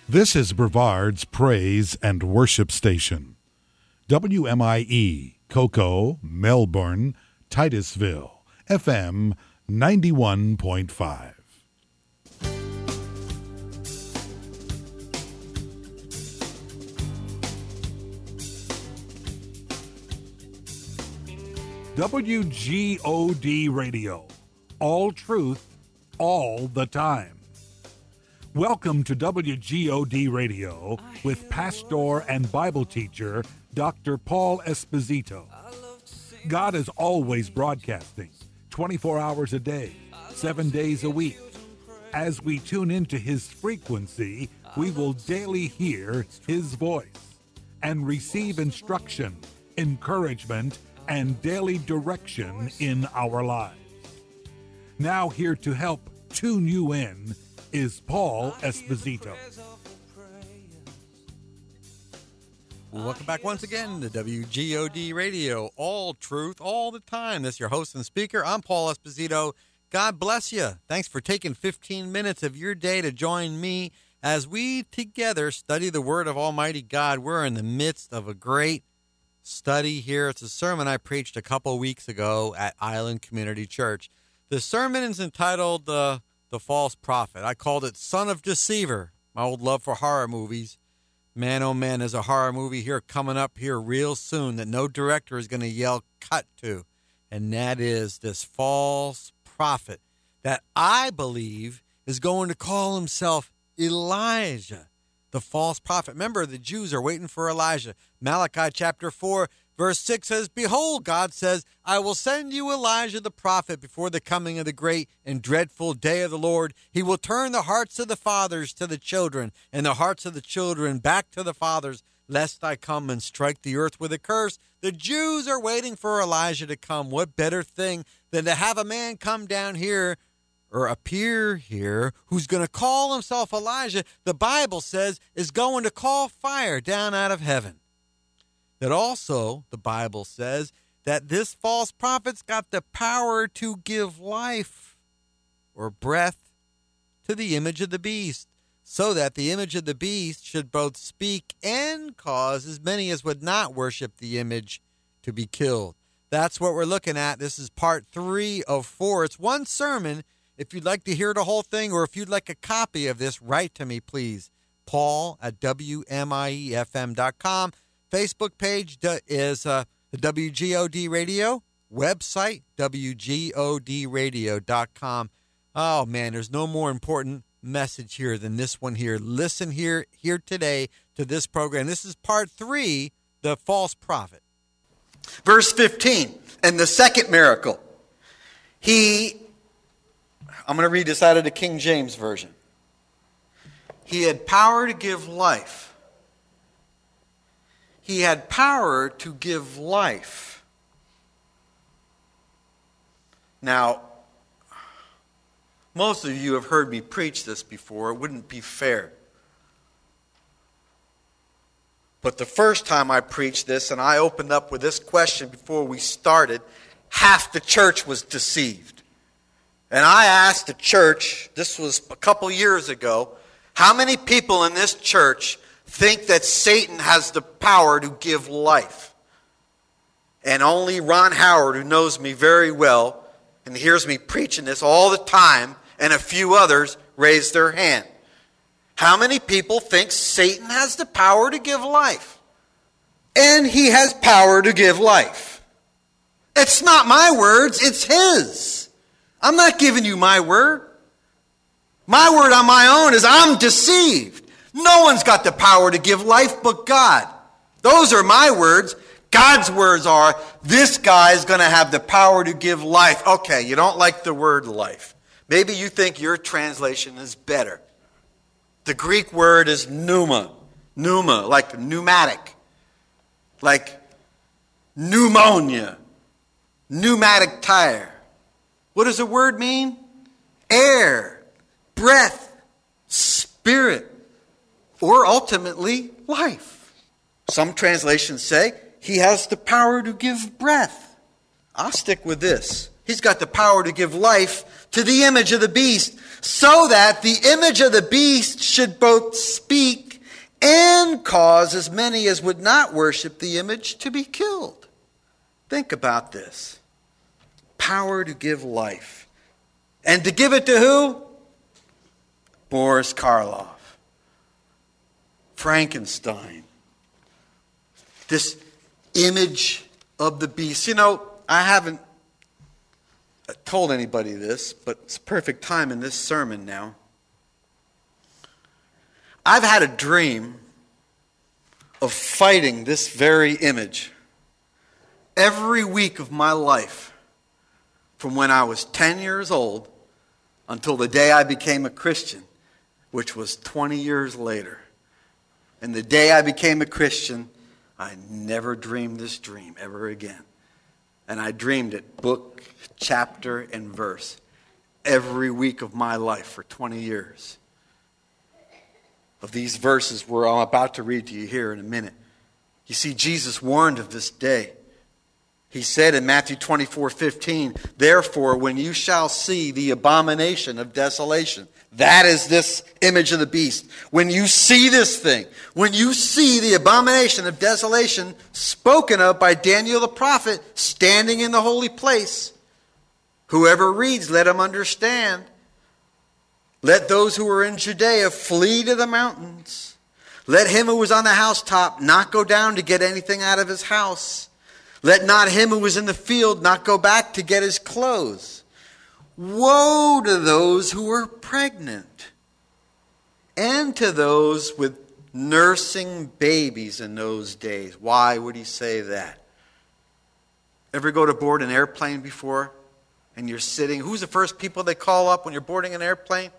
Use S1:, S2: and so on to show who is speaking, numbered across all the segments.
S1: This is Brevard's Praise and Worship Station. WMIE, Cocoa, Melbourne, Titusville, FM 91.5. WGOD Radio. All truth, all the time. Welcome to WGOD Radio with pastor and Bible teacher Dr. Paul Esposito. God is always broadcasting 24 hours a day, 7 days a week. As we tune into his frequency, we will daily hear his voice and receive instruction, encouragement, and daily direction in our lives. Now here to help tune you in is Paul Esposito.
S2: Welcome back once again to WGOD Radio, all truth, all the time. This is your host and speaker. I'm Paul Esposito. God bless you. Thanks for taking 15 minutes of your day to join me as we together study the Word of Almighty God. We're in the midst of a great study here. It's a sermon I preached a couple weeks ago at Island Community Church. The sermon is entitled The False Prophet. I called it Son of Deceiver, my old love for horror movies. Man, oh man, there's a horror movie here coming up here real soon that no director is going to yell cut to, and that is this false prophet that I believe is going to call himself Elijah. The false prophet. Remember, the Jews are waiting for Elijah. Malachi chapter 4, verse 6 says, "Behold," God says, "I will send you Elijah the prophet before the coming of the great and dreadful day of the Lord. He will turn the hearts of the fathers to the children, and the hearts of the children back to the fathers, lest I come and strike the earth with a curse." The Jews are waiting for Elijah to come. What better thing than to have a man come down here or appear here who's going to call himself Elijah, the Bible says, is going to call fire down out of heaven. That also, the Bible says, that this false prophet's got the power to give life or breath to the image of the beast, so that the image of the beast should both speak and cause as many as would not worship the image to be killed. That's what we're looking at. This is part 3 of 4. It's one sermon. If you'd like to hear the whole thing, or if you'd like a copy of this, write to me, please. Paul at WMIEFM.com. Facebook page is the WGOD Radio. Website, WGODradio.com. Oh, man, there's no more important message here than this one here. Listen here today to this program. This is part 3, the false prophet.
S3: Verse 15, and the second miracle. I'm going to read this out of the King James Version. He had power to give life. He had power to give life. Now, most of you have heard me preach this before. It wouldn't be fair. But the first time I preached this, and I opened up with this question before we started, half the church was deceived. And I asked the church, this was a couple years ago, how many people in this church think that Satan has the power to give life? And only Ron Howard, who knows me very well and hears me preaching this all the time, and a few others raised their hand. How many people think Satan has the power to give life? And he has power to give life. It's not my words, it's his. I'm not giving you my word. My word on my own is I'm deceived. No one's got the power to give life but God. Those are my words. God's words are, this guy is going to have the power to give life. Okay, you don't like the word life. Maybe you think your translation is better. The Greek word is pneuma. Pneuma, like pneumatic. Like pneumonia. Pneumatic tire. What does the word mean? Air, breath, spirit, or ultimately life. Some translations say he has the power to give breath. I'll stick with this. He's got the power to give life to the image of the beast, so that the image of the beast should both speak and cause as many as would not worship the image to be killed. Think about this. Power to give life. And to give it to who? Boris Karloff. Frankenstein. This image of the beast. You know, I haven't told anybody this, but it's perfect time in this sermon now. I've had a dream of fighting this very image every week of my life, from when I was 10 years old until the day I became a Christian, which was 20 years later. And the day I became a Christian, I never dreamed this dream ever again. And I dreamed it book, chapter, and verse every week of my life for 20 years. Of these verses where I'm about to read to you here in a minute. You see, Jesus warned of this day. He said in Matthew 24:15, therefore, when you shall see the abomination of desolation, that is this image of the beast. When you see this thing, when you see the abomination of desolation spoken of by Daniel the prophet standing in the holy place, whoever reads, let him understand. Let those who are in Judea flee to the mountains. Let him who was on the housetop not go down to get anything out of his house. Let not him who is in the field not go back to get his clothes. Woe to those who are pregnant and to those with nursing babies in those days. Why would he say that? Ever go to board an airplane before and you're sitting? Who's the first people they call up when you're boarding an airplane?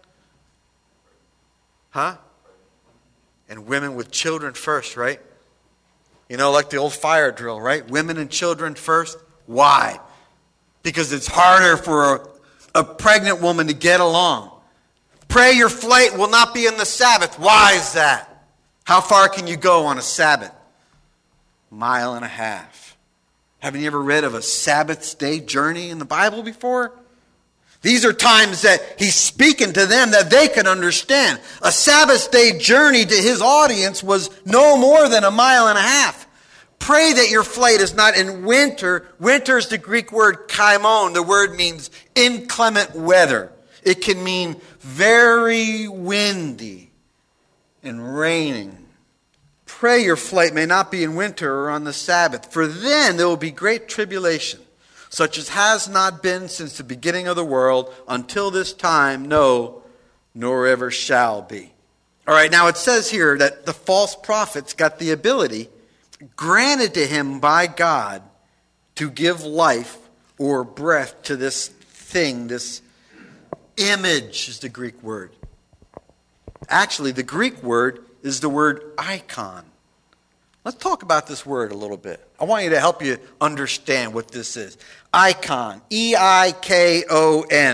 S3: Huh? And women with children first, right? You know, like the old fire drill, right? Women and children first. Why? Because it's harder for a pregnant woman to get along. Pray your flight will not be on the Sabbath. Why is that? How far can you go on a Sabbath? 1.5 miles. Haven't you ever read of a Sabbath day journey in the Bible before? These are times that he's speaking to them that they can understand. A Sabbath day journey to his audience was no more than 1.5 miles. Pray that your flight is not in winter. Winter is the Greek word kaimon. The word means inclement weather. It can mean very windy and raining. Pray your flight may not be in winter or on the Sabbath, for then there will be great tribulation, such as has not been since the beginning of the world until this time, no, nor ever shall be. All right, now it says here that the false prophets got the ability granted to him by God to give life or breath to this thing, this image is the Greek word. Actually, the Greek word is the word icon. Let's talk about this word a little bit. I want you to help you understand what this is. Icon. E-I-K-O-N.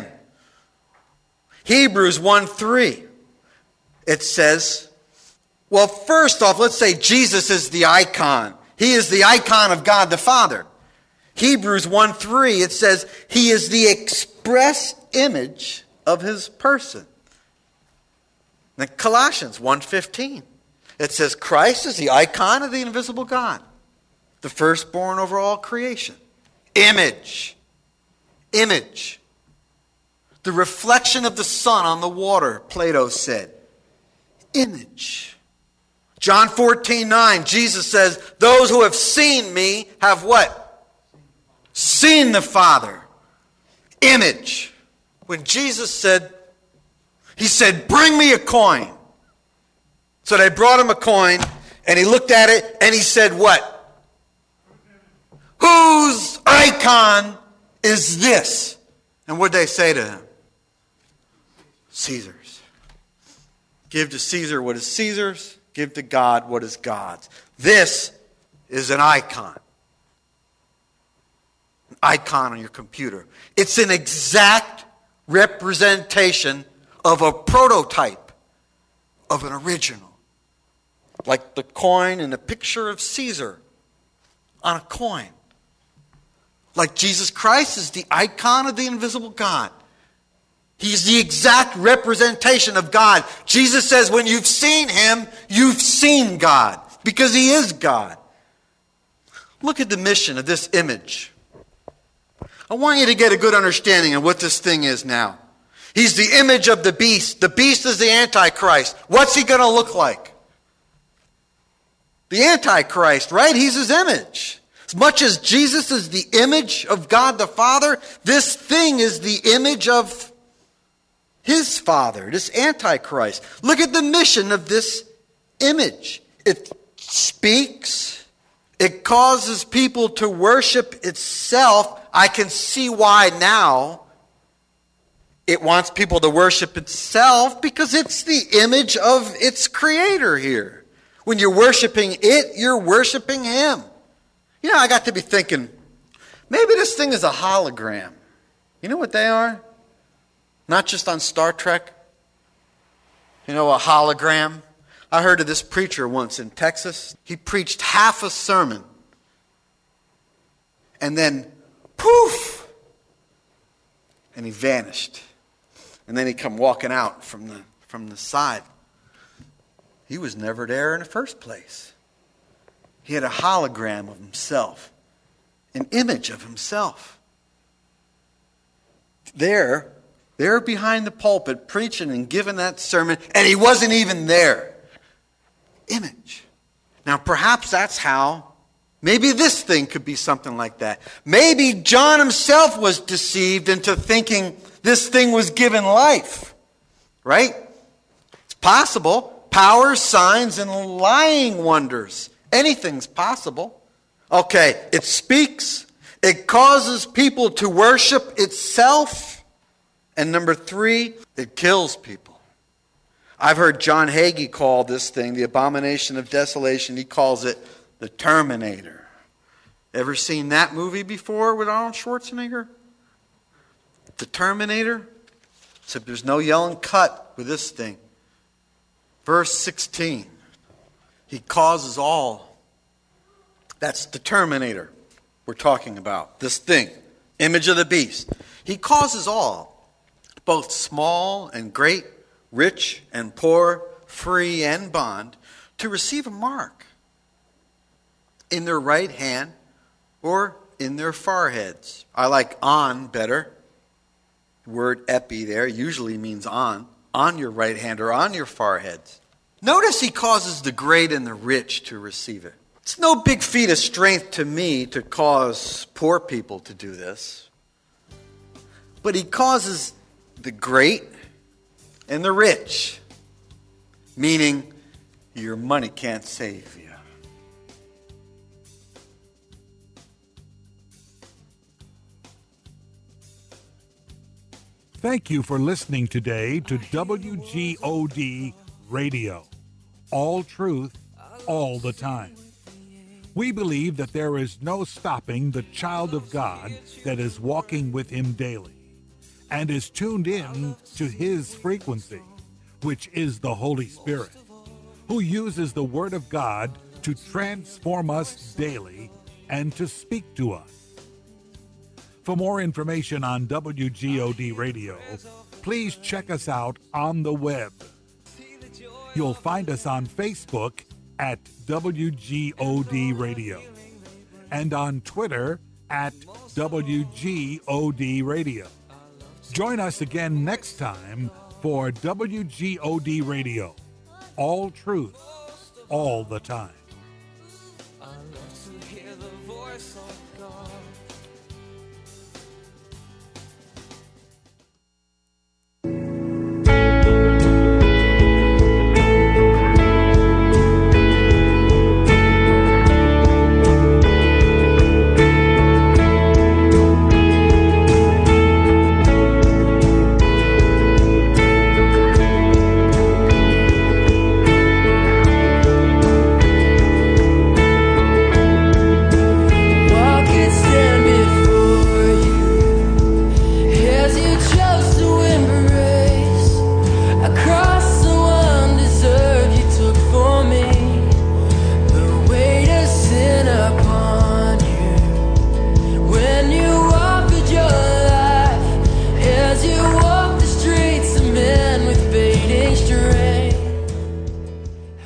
S3: Hebrews 1:3. It says, well, first off, let's say Jesus is the icon. He is the icon of God the Father. Hebrews 1:3, it says, he is the express image of his person. Then Colossians 1:15. It says Christ is the icon of the invisible God, the firstborn over all creation. Image. Image. The reflection of the sun on the water, Plato said. Image. John 14:9, Jesus says, those who have seen me have what? Seen the Father. Image. When Jesus said, he said, bring me a coin. So they brought him a coin, and he looked at it, and he said, what? Whose icon is this? And what did they say to him? Caesar's. Give to Caesar what is Caesar's. Give to God what is God's. This is an icon. An icon on your computer. It's an exact representation of a prototype of an original. Like the coin and the picture of Caesar on a coin. Like Jesus Christ is the icon of the invisible God. He's the exact representation of God. Jesus says when you've seen him, you've seen God, because he is God. Look at the mission of this image. I want you to get a good understanding of what this thing is now. He's the image of the beast. The beast is the Antichrist. What's he going to look like? The Antichrist, right? He's his image. As much as Jesus is the image of God the Father, this thing is the image of his Father, this Antichrist. Look at the mission of this image. It speaks. It causes people to worship itself. I can see why now it wants people to worship itself, because it's the image of its creator here. When you're worshiping it, you're worshiping him. You know, I got to be thinking, maybe this thing is a hologram. You know what they are? Not just on Star Trek. You know, a hologram. I heard of this preacher once in Texas. He preached half a sermon. And then, poof! And he vanished. And then he come walking out from the side. He was never there in the first place. He had a hologram of himself. An image of himself. There behind the pulpit, preaching and giving that sermon, and he wasn't even there. Image. Now, perhaps that's how, maybe this thing could be something like that. Maybe John himself was deceived into thinking this thing was given life. Right? It's possible. Powers, signs, and lying wonders. Anything's possible. Okay, it speaks. It causes people to worship itself. And number 3, it kills people. I've heard John Hagee call this thing the abomination of desolation. He calls it the Terminator. Ever seen that movie before with Arnold Schwarzenegger? The Terminator? Except there's no yelling cut with this thing. Verse 16. He causes all. That's the Terminator we're talking about. This thing. Image of the beast. He causes all, both small and great, rich and poor, free and bond, to receive a mark in their right hand or in their foreheads. I like on better. The word epi there usually means on your right hand or on your foreheads. Notice he causes the great and the rich to receive it. It's no big feat of strength to me to cause poor people to do this. But he causes the great and the rich, meaning your money can't save you.
S1: Thank you for listening today to WGOD Radio. All truth, all the time. We believe that there is no stopping the child of God that is walking with him daily and is tuned in to his frequency, which is the Holy Spirit, who uses the Word of God to transform us daily and to speak to us. For more information on WGOD Radio, please check us out on the web. You'll find us on Facebook at WGOD Radio and on Twitter at WGOD Radio. Join us again next time for WGOD Radio. All truth, all the time.